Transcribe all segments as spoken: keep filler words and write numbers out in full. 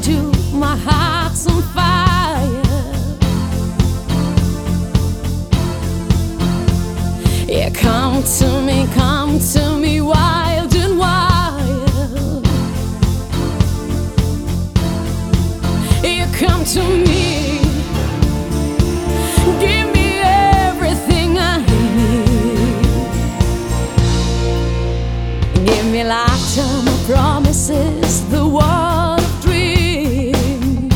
do, my heart's on fire. Yeah, come to me, come to me, wild and wild. Yeah, come to me, give me everything I need. Give me lifetime of promises, the world of dreams.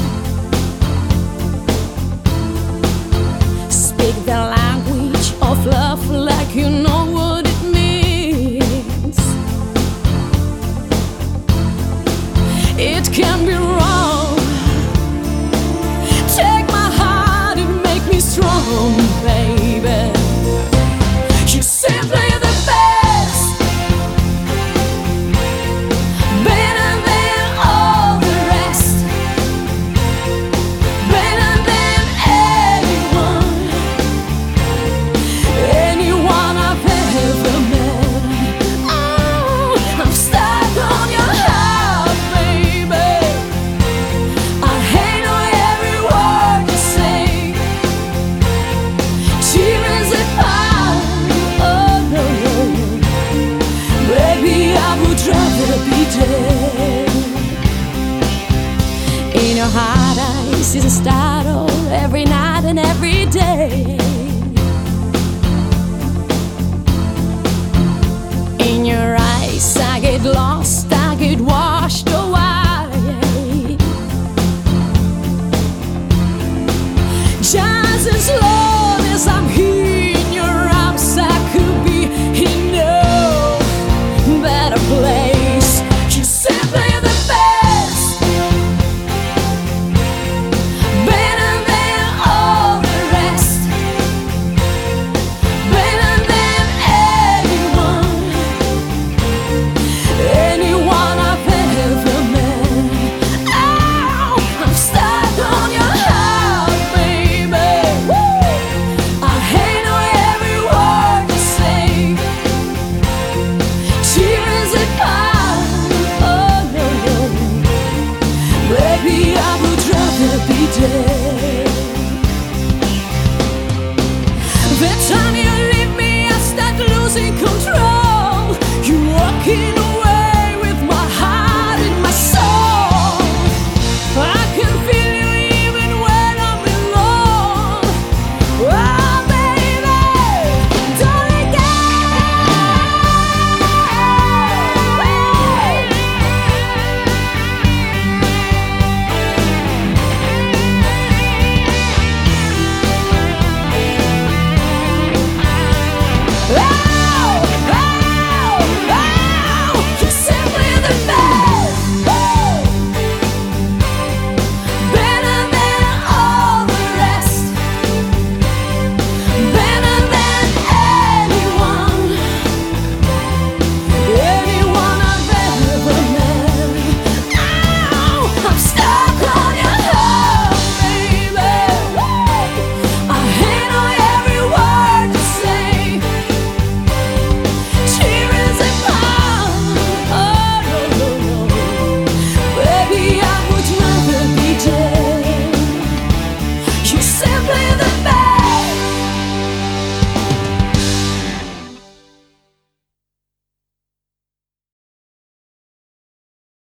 Speak the language of love like you know what it means. It can be wrong. Take my heart and make me strong, baby. You're simply the best, better than all the rest, better than anyone, anyone I've ever met. Oh, I'm stuck on your heart, baby. I hate every word you say. Tears apart, oh no, baby, I would rather be dead. In your heart I see the startle every night and every day. In your eyes I get lost, I get washed away. Just